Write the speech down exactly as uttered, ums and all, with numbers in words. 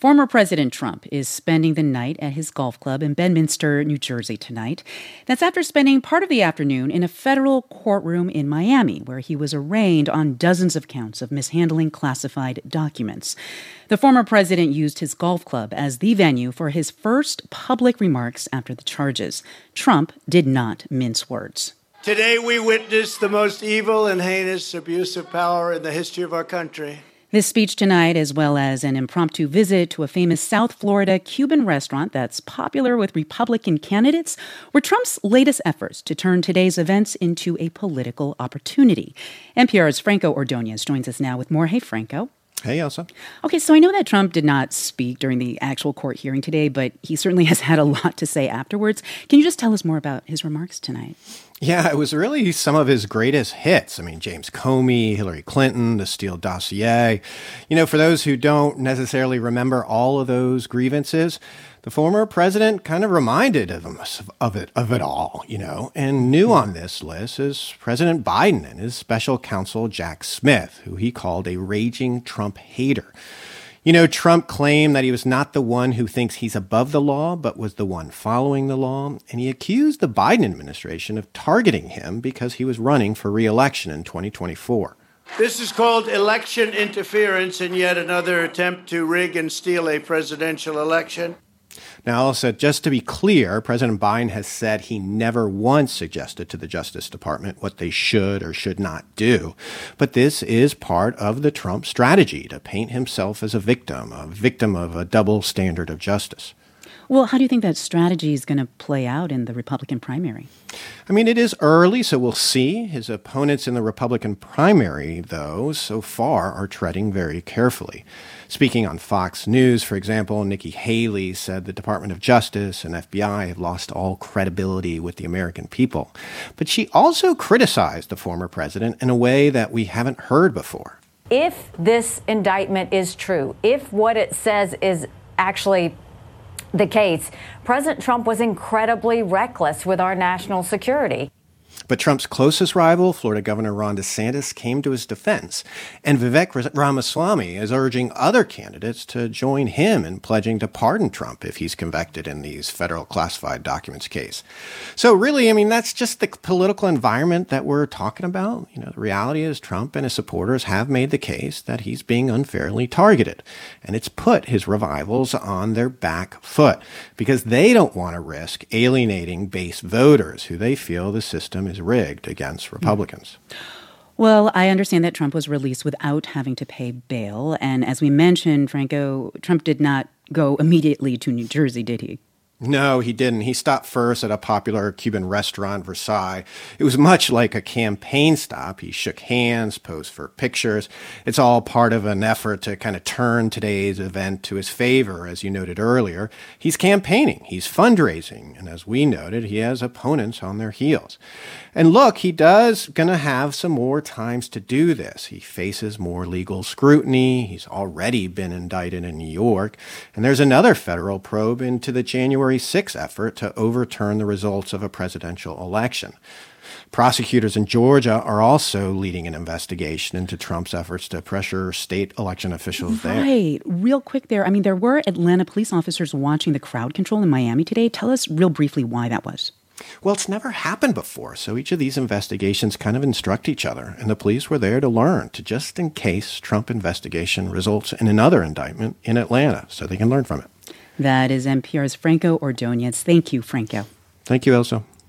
Former President Trump is spending the night at his golf club in Bedminster, New Jersey tonight. That's after spending part of the afternoon in a federal courtroom in Miami, where he was arraigned on dozens of counts of mishandling classified documents. The former president used his golf club as the venue for his first public remarks after the charges. Trump did not mince words. Today we witness the most evil and heinous abuse of power in the history of our country. This speech tonight, as well as an impromptu visit to a famous South Florida Cuban restaurant that's popular with Republican candidates, were Trump's latest efforts to turn today's events into a political opportunity. N P R's Franco Ordonez joins us now with more. Hey, Franco. Hey, Elsa. Okay, so I know that Trump did not speak during the actual court hearing today, but he certainly has had a lot to say afterwards. Can you just tell us more about his remarks tonight? Yeah, it was really some of his greatest hits. I mean, James Comey, Hillary Clinton, the Steele dossier. You know, for those who don't necessarily remember all of those grievances, the former president kind of reminded of, him, of it of it all, you know. And new on this list is President Biden and his special counsel, Jack Smith, who he called a raging Trump hater. You know, Trump claimed that he was not the one who thinks he's above the law, but was the one following the law. And he accused the Biden administration of targeting him because he was running for re-election in twenty twenty-four. This is called election interference and yet another attempt to rig and steal a presidential election. Now, also, just to be clear, President Biden has said he never once suggested to the Justice Department what they should or should not do. But this is part of the Trump strategy to paint himself as a victim, a victim of a double standard of justice. Well, how do you think that strategy is going to play out in the Republican primary? I mean, it is early, so we'll see. His opponents in the Republican primary, though, so far are treading very carefully. Speaking on Fox News, for example, Nikki Haley said the Department of Justice and F B I have lost all credibility with the American people. But she also criticized the former president in a way that we haven't heard before. If this indictment is true, if what it says is actually the case, President Trump was incredibly reckless with our national security. But Trump's closest rival, Florida Governor Ron DeSantis, came to his defense. And Vivek Ramaswamy is urging other candidates to join him in pledging to pardon Trump if he's convicted in these federal classified documents case. So really, I mean, that's just the political environment that we're talking about. You know, the reality is Trump and his supporters have made the case that he's being unfairly targeted. And it's put his rivals on their back foot because they don't want to risk alienating base voters who they feel the system is rigged against Republicans. Well, I understand that Trump was released without having to pay bail. And as we mentioned, Franco, Trump did not go immediately to New Jersey, did he? No, he didn't. He stopped first at a popular Cuban restaurant, Versailles. It was much like a campaign stop. He shook hands, posed for pictures. It's all part of an effort to kind of turn today's event to his favor, as you noted earlier. He's campaigning. He's fundraising. And as we noted, he has opponents on their heels. And look, he does going to have some more times to do this. He faces more legal scrutiny. He's already been indicted in New York. And there's another federal probe into the January sixth effort to overturn the results of a presidential election. Prosecutors in Georgia are also leading an investigation into Trump's efforts to pressure state election officials there. Right. Real quick there. I mean, there were Atlanta police officers watching the crowd control in Miami today. Tell us real briefly why that was. Well, it's never happened before, so each of these investigations kind of instruct each other, and the police were there to learn, to just in case Trump investigation results in another indictment in Atlanta, so they can learn from it. That is N P R's Franco Ordonez. Thank you, Franco. Thank you, Elsa.